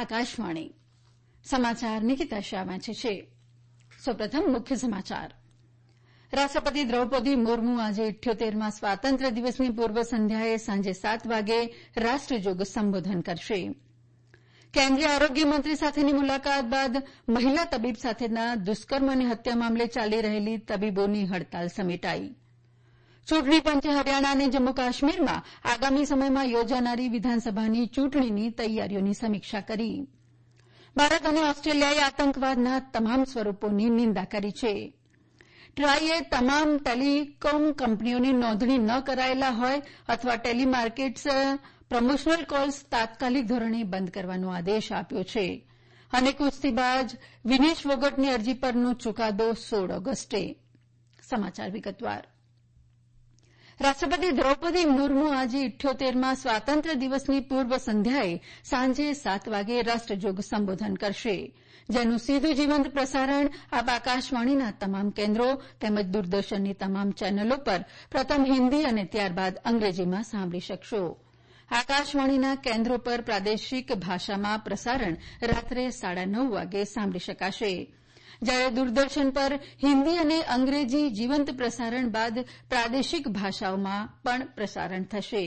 આકાશવાણી સમાચાર નિકિતા શાહ વાંચે છે. સૌપ્રથમ મુખ્ય સમાચાર. રાષ્ટ્રપતિ દ્રૌપદી મુર્મુ આજે 78મા સ્વાતંત્ર્ય દિવસની પૂર્વ સંધ્યાએ સાંજે 7 વાગે રાષ્ટ્રજોગ સંબોધન કરશે. કેન્દ્રીય આરોગ્ય મંત્રી સાથેની મુલાકાત બાદ મહિલા તબીબ સાથેના દુષ્કર્મ અને હત્યા મામલે ચાલી રહેલી તબીબોની હડતાલ સમેટાઈ. ચૂંટણી પંચે હરિયાણા અને જમ્મુ કાશ્મીરમાં આગામી સમયમાં યોજાનારી વિધાનસભાની ચૂંટણીની તૈયારીઓની સમીક્ષા કરી. ભારત અને ઓસ્ટ્રેલિયાએ આતંકવાદના તમામ સ્વરૂપોની નિંદા કરી છે. ટ્રાઈએ તમામ ટેલિકોમ કંપનીઓની નોંધણી ન કરાયેલા હોય અથવા ટેલિમાર્કેટર્સ પ્રમોશનલ કોલ્સ તાત્કાલિક ધોરણે બંધ કરવાનો આદેશ આપ્યો છે. અને કુસ્તીબાજ વિનેશ ફોગટની અરજી પરનો ચુકાદો 16 ઓગસ્ટે. સમાચાર વિગતવાર. રાષ્ટ્રપતિ દ્રૌપદી મુર્મુ આજે 78મા સ્વાતંત્ર્ય દિવસની પૂર્વ સંધ્યાએ સાંજે 7 વાગે રાષ્ટ્રજોગ સંબોધન કરશે, જેનું સીધું જીવંત પ્રસારણ આપ આકાશવાણીના તમામ કેન્દ્રો તેમજ દૂરદર્શનની તમામ ચેનલો પર પ્રથમ હિન્દી અને ત્યારબાદ અંગ્રેજીમાં સાંભળી શકશો. આકાશવાણીના કેન્દ્રો પર પ્રાદેશિક ભાષામાં પ્રસારણ રાત્રે 9:30 વાગે સાંભળી શકાશે, જ્યારે દૂરદર્શન પર હિન્દી અને અંગ્રેજી જીવંત પ્રસારણ બાદ પ્રાદેશિક ભાષાઓમાં પણ પ્રસારણ થશે.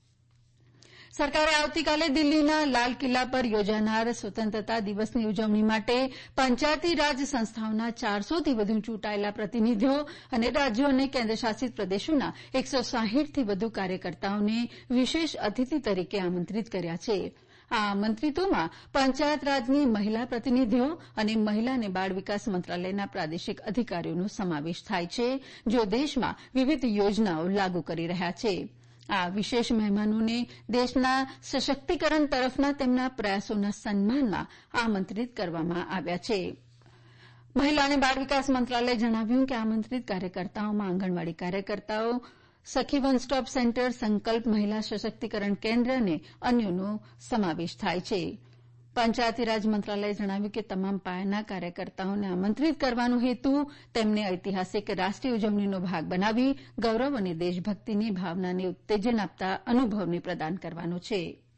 સરકારે આવતીકાલે દિલ્હીના લાલ કિલ્લા પર યોજાનાર સ્વતંત્રતા દિવસની ઉજવણી માટે પંચાયતી રાજ સંસ્થાઓના 400થી વધુ ચૂંટાયેલા પ્રતિનિધિઓ અને રાજ્યો અને કેન્દ્રશાસિત પ્રદેશોના 160થી વધુ કાર્યકર્તાઓને વિશેષ અતિથિ તરીકે આમંત્રિત કર્યા છે. આ આમંત્રિતોમાં પંચાયત રાજની મહિલા પ્રતિનિધિઓ અને મહિલા અને બાળ વિકાસ મંત્રાલયના પ્રાદેશિક અધિકારીઓનો સમાવેશ થાય છે, જેઓ દેશમાં વિવિધ યોજનાઓ લાગુ કરી રહ્યા છે. આ વિશેષ મહેમાનોને દેશના સશક્તિકરણ તરફના તેમના પ્રયાસોના સન્માનમાં આમંત્રિત કરવામાં આવ્યા છે. મહિલા અને બાળ વિકાસ મંત્રાલયે જણાવ્યું કે આમંત્રિત કાર્યકર્તાઓમાં આંગણવાડી કાર્યકર્તાઓ, સખી વન સ્ટોપ સેન્ટર, સંકલ્પ મહિલા સશક્તિકરણ કેન્દ્ર અને અન્યોનો સમાવેશ થાય છે. પંચાયતી રાજ મંત્રાલયે જણાવ્યું કે તમામ પાયાના કાર્યકર્તાઓને આમંત્રિત કરવાનો હેતુ તેમને ઐતિહાસિક રાષ્ટ્રીય ઉજવણીનો ભાગ બનાવી ગૌરવ અને દેશભક્તિની ભાવનાને ઉત્તેજન આપતા અનુભવને પ્રદાન કરવાનો છે.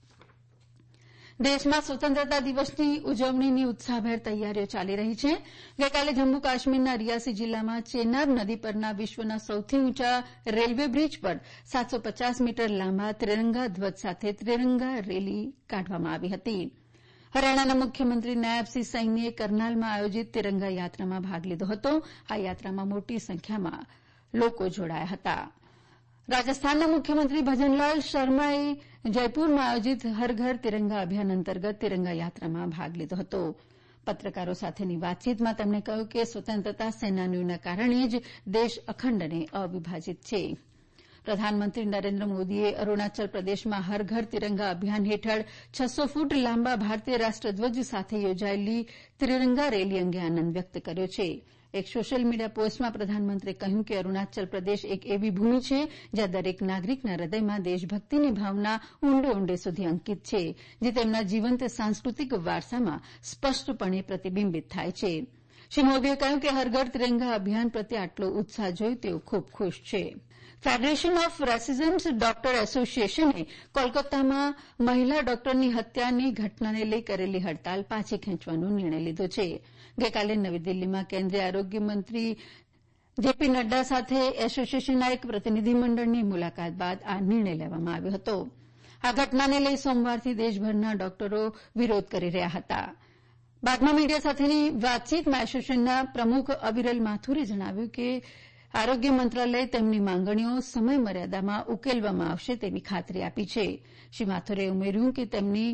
દેશમાં સ્વતંત્રતા દિવસની ઉજવણીની ઉત્સાહભેર તૈયારીઓ ચાલી રહી છે. ગઈકાલે જમ્મુ કાશ્મીરના રિયાસી જિલ્લામાં ચેનાબ નદી પરના વિશ્વના સૌથી ઊંચા રેલવે બ્રિજ પર 750 મીટર લાંબા ત્રિરંગા ધ્વજ સાથે ત્રિરંગા રેલી કાઢવામાં આવી હતી. હરિયાણાના મુખ્યમંત્રી નાયબસિંહ સૈનીએ કરનાલમાં આયોજિત ત્રિરંગા યાત્રામાં ભાગ લીધો હતો. આ યાત્રામાં મોટી સંખ્યામાં લોકો જોડાયા હતા. રાજસ્થાનના મુખ્યમંત્રી ભજનલાલ શર્માએ જયપુરમાં આયોજિત હર ઘર તિરંગા અભિયાન અંતર્ગત તિરંગા યાત્રામાં ભાગ લીધો હતો. પત્રકારો સાથેની વાતચીતમાં તેમણે કહ્યું કે સ્વતંત્રતા સેનાનીઓના કારણે જ દેશ અખંડ અને અવિભાજિત છે. પ્રધાનમંત્રી નરેન્દ્ર મોદીએ અરૂણાચલ પ્રદેશમાં હર ઘર તિરંગા અભિયાન હેઠળ 600 ફૂટ લાંબા ભારતીય રાષ્ટ્રધ્વજ સાથે યોજાયેલી ત્રિરંગા રેલી અંગે આનંદ વ્યક્ત કર્યો છે. એક સોશિયલ મીડિયા પોસ્ટમાં પ્રધાનમંત્રીએ કહ્યું કે અરૂણાચલ પ્રદેશ એક એવી ભૂમિ છે જ્યાં દરેક નાગરિકના હૃદયમાં દેશભક્તિની ભાવના ઊંડે ઊંડે સુધી અંકિત છે, જે તેમના જીવંત સાંસ્કૃતિક વારસામાં સ્પષ્ટપણે પ્રતિબિંબિત થાય છે. શ્રી મોદીએ કહ્યું કે હર ઘર તિરંગા અભિયાન પ્રત્યે આટલો ઉત્સાહ જોઈ તેઓ ખૂબ ખુશ છે. ફેડરેશન ઓફ રેસિડેન્ટ્સ ડોક્ટર એસોસિએશને કોલકાતામાં મહિલા ડોક્ટરની હત્યાની ઘટનાને લઈ કરેલી હડતાલ પાછી ખેંચવાનો નિર્ણય લીધો છે. ગઈકાલે નવી દિલ્હીમાં કેન્દ્રીય આરોગ્ય મંત્રી જેપી નડ્ડા સાથે એસોસિએશનના એક પ્રતિનિધિમંડળની મુલાકાત બાદ આ નિર્ણય લેવામાં આવ્યો હતો. આ ઘટનાને લઈ સોમવારથી દેશભરના ડોક્ટરો વિરોધ કરી રહ્યા હતા. બાદમાં મીડિયા સાથેની વાતચીતમાં એસોસિએશનના પ્રમુખ અવિરલ માથુરે જણાવ્યું કે આરોગ્ય મંત્રાલયે તેમની માંગણીઓ સમય મર્યાદામાં ઉકેલવામાં આવશે તેવી ખાતરી આપી છે. શ્રી માથુરે ઉમેર્યું કે તેમની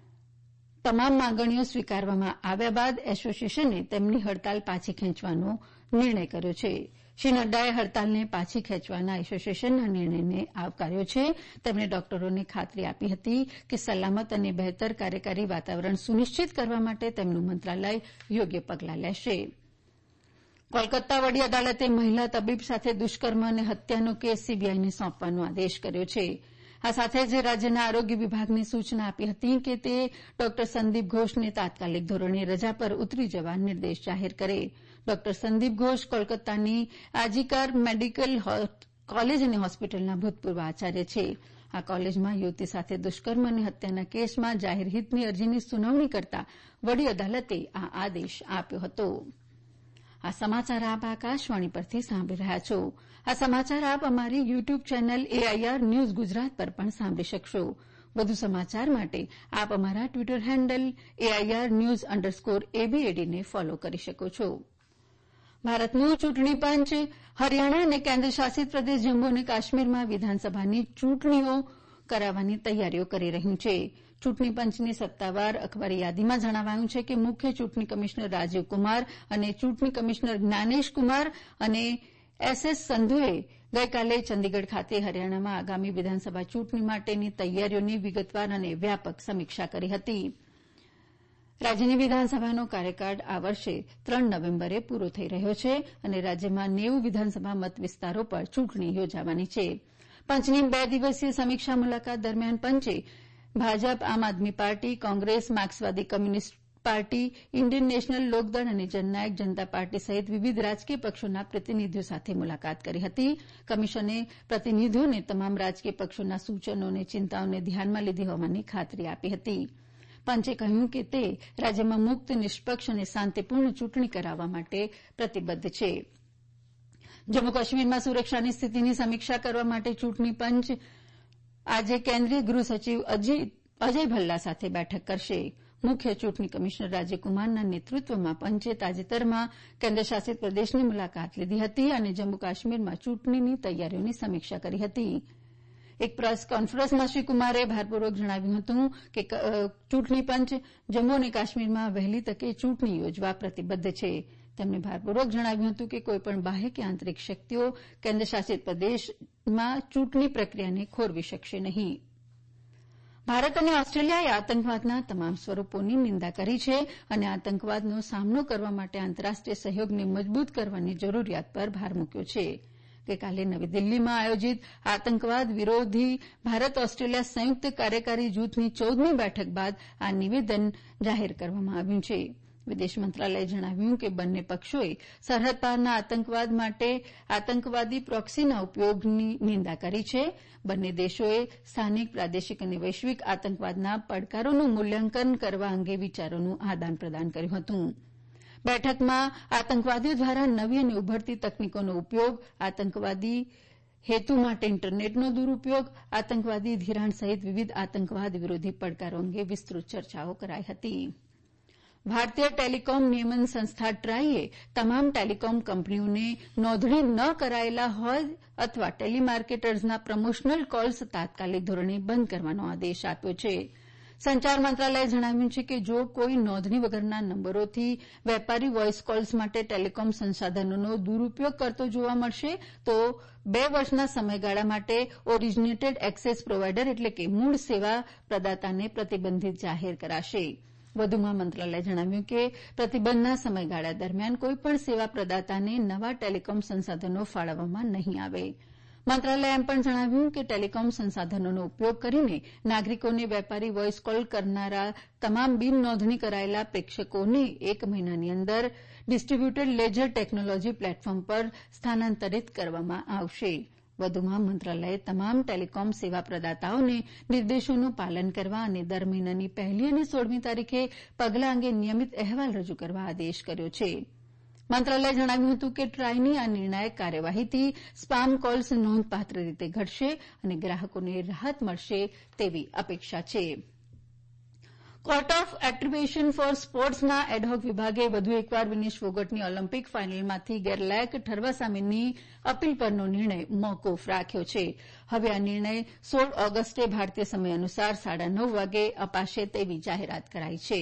તમામ માંગણીઓ સ્વીકારવામાં આવ્યા બાદ એસોસિએશને તેમની હડતાલ પાછી ખેંચવાનો નિર્ણય કર્યો છે. શ્રી નડ્ડાએ હડતાલને પાછી ખેંચવાના એસોસિએશનના નિર્ણયને આવકાર્યો છે. તેમણે ડોક્ટરોને ખાતરી આપી હતી કે સલામત અને બહેતર કાર્યકારી વાતાવરણ સુનિશ્ચિત કરવા માટે તેમનું મંત્રાલય યોગ્ય પગલાં લેશે. કોલકાતા વડી અદાલતે મહિલા તબીબ સાથે દુષ્કર્મ અને હત્યાનો કેસ સીબીઆઈને સોંપવાનો આદેશ કર્યો છે. આ સાથે જ રાજ્યના આરોગ્ય વિભાગને સૂચના આપી હતી કે તે ડોક્ટર સંદીપ ઘોષને તાત્કાલિક ધોરણે રજા પર ઉતરી જવા નિર્દેશ જાહેર કરે. ડોક્ટર સંદીપ ઘોષ કોલકાતાની આજીકર મેડિકલ કોલેજ અને હોસ્પિટલના ભૂતપૂર્વ આચાર્ય છે. આ કોલેજમાં યુવતી સાથે દુષ્કર્મ અને હત્યાના કેસમાં જાહેર હિતની અરજીની સુનાવણી કરતા વડી અદાલતે આ આદેશ આપ્યો હતો. આ સમાચાર આપ આકાશવાણી પરથી સાંભળી રહ્યા છો. આ સમાચાર આપ અમારી YouTube channel AIR news Gujarat પર પણ સાંભળી શકશો. વધુ સમાચાર માટે આપ અમારા ટ્વિટર હેન્ડલ AIR_news_ABAD ને ફોલો કરી શકો છો. ભારતનું ચૂંટણી પંચ હરિયાણા અને કેન્દ્રશાસિત પ્રદેશ જમ્મુ અને કાશ્મીરમાં વિધાનસભાની ચૂંટણીઓ કરાવવાની તૈયારીઓ કરી રહ્યું છે. ચૂંટણી પંચની સત્તાવાર અખબારી યાદીમાં જણાવાયું છે કે મુખ્ય ચૂંટણી કમિશનર રાજીવ કુમાર અને ચૂંટણી કમિશનર જ્ઞાનેશ કુમાર અને SS સંધુએ ગઈકાલે ચંદીગઢ ખાતે હરિયાણામાં આગામી વિધાનસભા ચૂંટણી માટેની તૈયારીઓની વિગતવાર અને વ્યાપક સમીક્ષા કરી હતી. રાજ્યની વિધાનસભાનો કાર્યકાળ આ વર્ષે 3 નવેમ્બરે પૂરો થઈ રહ્યો છે અને રાજ્યમાં 90 વિધાનસભા મત વિસ્તારો પર ચૂંટણી યોજાવાની છે. પંચની 2 દિવસીય સમીક્ષા મુલાકાત દરમિયાન પંચે ભાજપ, આમ આદમી પાર્ટી, કોંગ્રેસ, માર્ક્સવાદી communist party, Indian National Lok Dal અને જનનાયક જનતા પાર્ટી સહિત વિવિધ રાજકીય પક્ષોના પ્રતિનિધિઓ સાથે મુલાકાત કરી હતી. કમિશને પ્રતિનિધિઓને તમામ રાજકીય પક્ષોના સૂચનો અને ચિંતાઓને ધ્યાનમાં લીધી હોવાની ખાતરી આપી હતી. પંચે કહ્યું કે તે રાજ્યમાં મુક્ત, નિષ્પક્ષ અને શાંતિપૂર્ણ ચૂંટણી કરાવવા માટે પ્રતિબદ્ધ છે. જમ્મુ કાશ્મીરમાં સુરક્ષાની સ્થિતિની સમીક્ષા કરવા માટે ચૂંટણી પંચ આજે કેન્દ્રીય ગૃહ સચિવ અજય ભલ્લા સાથે બેઠક કરશે. મુખ્ય ચૂંટણી કમિશનર રાજીવ કુમારના નેતૃત્વમાં પંચે તાજેતરમાં કેન્દ્રશાસિત પ્રદેશની મુલાકાત લીધી હતી અને જમ્મુ કાશ્મીરમાં ચૂંટણીની તૈયારીઓની સમીક્ષા કરી હતી. એક પ્રેસ કોન્ફરન્સમાં શ્રી કુમારે ભારપૂર્વક જણાવ્યું હતું કે ચૂંટણી પંચ જમ્મુ અને કાશ્મીરમાં વહેલી તકે ચૂંટણી યોજવા પ્રતિબદ્ધ છે. તેમણે ભારપૂર્વક જણાવ્યું હતું કે કોઈપણ બાહ્ય કે આંતરિક શક્તિઓ કેન્દ્રશાસિત પ્રદેશમાં ચૂંટણી પ્રક્રિયાને ખોરવી શકશે નહીં. ભારત અને ઓસ્ટ્રેલિયાએ આતંકવાદના તમામ સ્વરૂપોની નિંદા કરી છે અને આતંકવાદનો સામનો કરવા માટે આંતરરાષ્ટ્રીય સહયોગને મજબૂત કરવાની જરૂરિયાત પર ભાર મૂક્યો છે. ગઈકાલે નવી દિલ્હીમાં આયોજિત આતંકવાદ વિરોધી ભારત ઓસ્ટ્રેલિયા સંયુક્ત કાર્યકારી જૂથની 14મી બેઠક બાદ આ નિવેદન જાહેર કરવામાં આવ્યું છે. વિદેશ મંત્રાલયે જણાવ્યું કે બંને પક્ષોએ સરહદ પારના આતંકવાદ માટે આતંકવાદી પ્રોક્સીના ઉપયોગની નિંદા કરી છે. બંને દેશોએ સ્થાનિક, પ્રાદેશિક અને વૈશ્વિક આતંકવાદના પડકારોનું મૂલ્યાંકન કરવા અંગે વિચારોનું આદાન પ્રદાન કર્યું હતું. બેઠકમાં આતંકવાદીઓ દ્વારા નવી અને ઉભરતી તકનીકોનો ઉપયોગ, આતંકવાદી હેતુ માટે ઇન્ટરનેટનો દુરૂપયોગ, આતંકવાદી ધિરાણ સહિત વિવિધ આતંકવાદ વિરોધી પડકારો અંગે વિસ્તૃત ચર્ચાઓ કરાઈ હતી. ભારતીય ટેલિકોમ નિયમન સંસ્થા ટ્રાઈએ તમામ ટેલિકોમ કંપનીઓને નોંધણી ન કરાયેલા હોય અથવા ટેલિમાર્કેટર્સના પ્રમોશનલ કોલ્સ તાત્કાલિક ધોરણે બંધ કરવાનો આદેશ આપ્યો છે. સંચાર મંત્રાલયે જણાવ્યું છે કે જો કોઈ નોંધણી વગરના નંબરોથી વેપારી વોઇસ કોલ્સ માટે ટેલિકોમ સંસાધનોનો દુરૂપયોગ કરતો જોવા મળશે તો 2 વર્ષના સમયગાળા માટે ઓરિજિનેટેડ એક્સેસ પ્રોવાઇડર એટલે કે મૂળ સેવા પ્રદાતાને પ્રતિબંધિત જાહેર કરાશે. વધુમાં મંત્રાલયે જણાવ્યું કે પ્રતિબંધના સમયગાળા દરમિયાન કોઈપણ સેવા પ્રદાતાને નવા ટેલિકોમ સંસાધનો ફાળવવામાં નહીં આવે. મંત્રાલયે એમ પણ જણાવ્યું કે ટેલિકોમ સંસાધનોનો ઉપયોગ કરીને નાગરિકોને વેપારી વોઇસ કોલ કરનારા તમામ બિન નોંધણી કરાયેલા પ્રેક્ષકોને 1 મહિનાની અંદર ડિસ્ટ્રીબ્યુટેડ લેજર ટેકનોલોજી પ્લેટફોર્મ પર સ્થાનાંતરિત કરવામાં આવશે. વધુમાં મંત્રાલયે તમામ ટેલિકોમ સેવા પ્રદાતાઓને નિર્દેશોનું પાલન કરવા અને દર મહિનાની 1લી અને 16મી તારીખે પગલાં અંગે નિયમિત અહેવાલ રજૂ કરવા આદેશ કર્યો છે. મંત્રાલયે જણાવ્યું હતું કે ટ્રાયની આ નિર્ણાયક કાર્યવાહીથી સ્પામ કોલ્સ નોંધપાત્ર રીતે ઘટશે અને ગ્રાહકોને રાહત મળશે તેવી અપેક્ષા છે. કોર્ટ ઓફ એટ્રીબ્યુશન ફોર સ્પોર્ટ્સના એડહોક વિભાગે વધુ એકવાર વિનેશ ફોગટની ઓલિમ્પિક ફાઇનલમાંથી ગેરલાયક ઠરવા સામેની અપીલ પરનો નિર્ણય મોકૂફ રાખ્યો છે. હવે આ નિર્ણય 16 ઓગસ્ટે ભારતીય સમય અનુસાર 9:30 વાગે અપાશે તેવી જાહેરાત કરાઈ છે.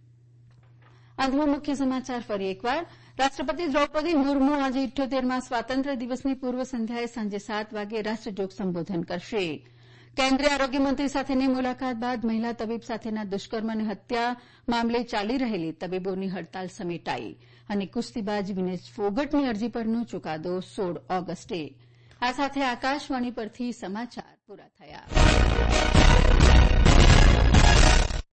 અંતમાં મુખ્ય સમાચાર ફરી એકવાર. રાષ્ટ્રપતિ દ્રૌપદી મુર્મુ આજે 78મા સ્વાતંત્ર્ય દિવસની પૂર્વ સંધ્યાએ સાંજે 7 વાગે રાષ્ટ્રજોગ સંબોધન કરશે. કેન્દ્રીય આરોગ્યમંત્રી સાથેની મુલાકાત બાદ મહિલા તબીબ સાથેના દુષ્કર્મ અને હત્યા મામલે ચાલી રહેલી તબીબોની હડતાલ સમેટાઈ અને કુસ્તીબાજ વિનેશ ફોગટની અરજી પરનો ચુકાદો 16 ઓગસ્ટે. આ સાથે આકાશવાણી પરથી સમાચાર પૂરા થયા.